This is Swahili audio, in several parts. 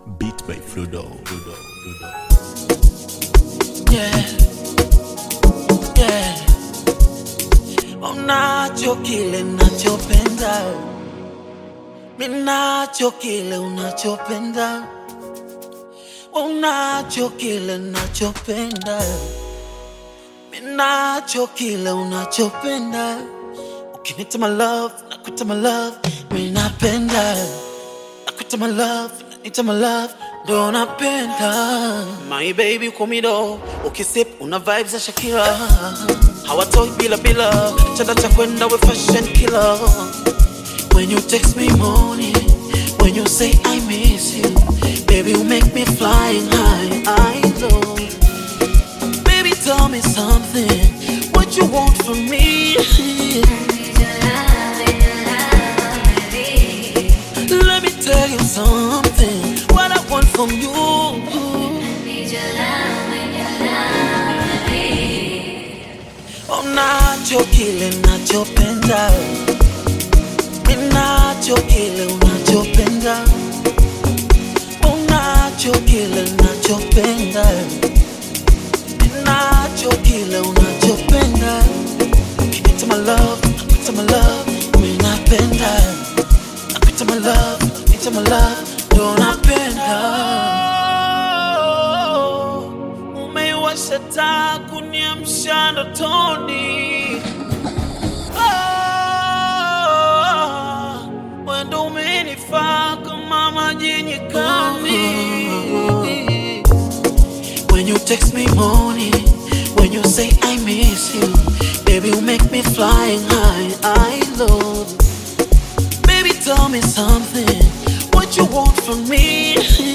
Beat by Fludo. Yeah, yeah. Unacho kile nachopenda, minacho kile unachopenda. Unacho kile nachopenda, minacho kile unachopenda. Ukinita my love, nakuita my love, minapenda. Nakuita my love, nakuita my love, ndo napenda. My baby kumido, ukisip una vibes za Shakira. Hawatoi bila bila, chanda cha kwenda we fashion killer. When you text me morning, when you say I miss you, baby you make me flying high, I know. Baby tell me something, what you want from me? Let me tell you something, what I want from you. Unacho kile nachopenda, minacho kile unachopenda. Unacho kile nachopenda, minacho kile unachopenda. Nakuita my love, nakuita my love, minapenda. Nakuita my love, nakuita my love, ndo napenda. Umeiwasha taa kuniamsha ndotoni. Wendo umenifaa kama maji nyikani. When you text me morning, when you say I miss you, baby you make me flying high, I love. Baby tell me something, what you want from me?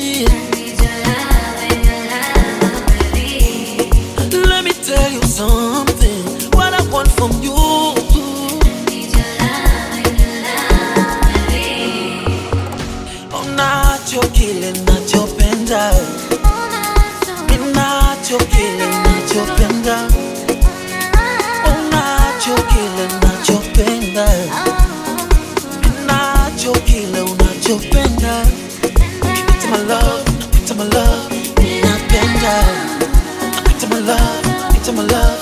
Let me tell you something, what I want from you. Unacho kile nachopenda, minacho kile nachopenda. Unacho kile nachopenda, minacho kile unachopenda. Nakuita my love, nakuita my love, minapenda. Nakuita my love, nakuita my love,